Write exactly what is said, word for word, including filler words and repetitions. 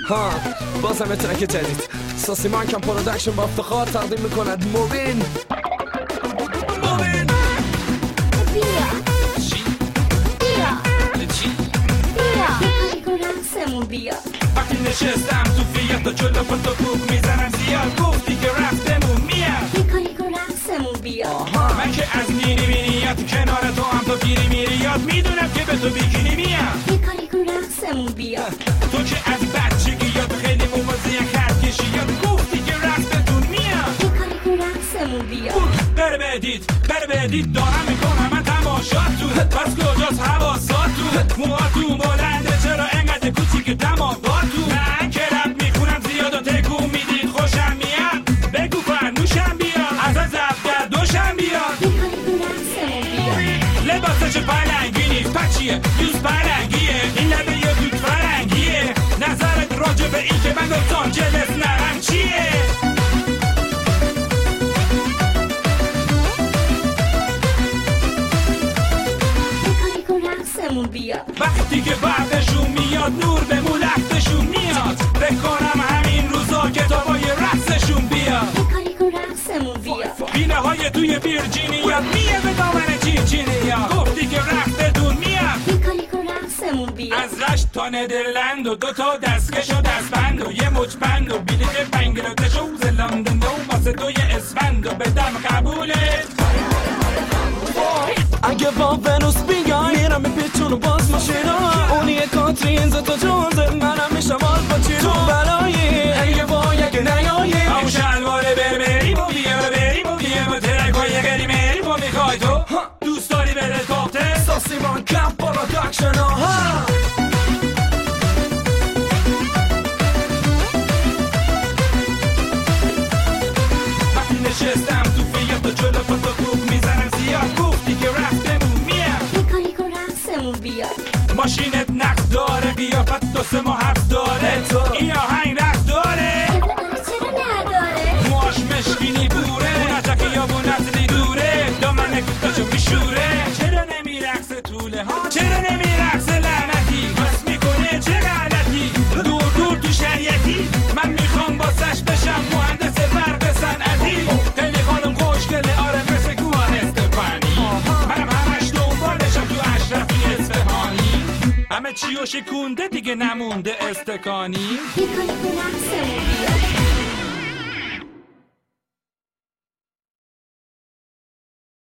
ها بازم ترک جدید ساسی مانکم پرودکشن با افتخار تقدیم میکند موبین موبین بیا چی؟ بیا چی؟ بیا بگو رقصمون بیا وقتی نشستم تو فیات و جلو پتو بوک میزنم زیاد گفتی که رفتمون میاد بگو رقصمون بیا من که از مینی مینی یاد کنار تو هم تو پیری میری یاد میدونم که به تو بیکینی میاد بگو رقصمون بیا تو که از بچگی یاد خیلی موازی خط کشی یاد گفتی که رفتتون میاد بگو رقصمون بیا بره بدید بره بدید دارم میکنم من تماشاتون پس کجاست حواساتون موهاتون بلنده چرا انقدر کوچیک دماغاتون من که رب میخونم زیاد و تکون میدید خوشم میاد بگو فرنوشم بیاد از از افگر دوشم بیاد بگو رقصمون بیا لباسش پلنگی نیست پچیه دوست پلنگیه این لبه یه دود فرنگیه نظرت راجع به این که من لس آنجلس نرم چیه بگو رقصمون بیا وقتی که بعدشون میاد نور به مولختشون میاد بکنم همین روزا کتابای رقصشون بیاد بگو رقصمون بیا بینه های توی ویرجینیا میه به دامن چینچینیا گفتی که رفتتون میاد بگو رقصمون بیا از رشت تا ندرلند و دوتا دستکش و دستبند و یه مچبند و بلیت بنگلادش و زلندن و واسه دوی اسفند و بدم قبولت اگه با ونوس بیای میرم میپیچون و باز ماشینا اونی کاترین زتا جونزه منم میشم آل پاچینو تو بلایی اگه باید اگه نیایی همون شلواره بربریم و بیه و بریم و بیه و ترکای قریمریم و میخوای تو دوست داری بره تاخته ساسی مانکم پرودکشن ها وقتی نشستم تو فیات و جلو پتو بوک میزنم زیاد گفتی که رفتمون میاد بگو رقصمون بیا ماشینت نقد داره بیا پس دو سه ماه حبس داره این آهنگ رقص داره چرا نداره موهاش مشکینی بوره اونجا یا بونت دوره دامن کتاشو میشوره چرا نمیرقصه طوله ها چرا نمیرقصه لعنتی بس میکنه چه غلطی دور دور تو شریعتی من میخوام باسش بشم مهندس برق صنعتی خیلی خانم خوشگله آره مثل گوهر استفانی منم همش دنبالشم تو اشرفی اصفهانی همه چیو شکونده دیگه نمونده استکانی بگو رقصمون بیا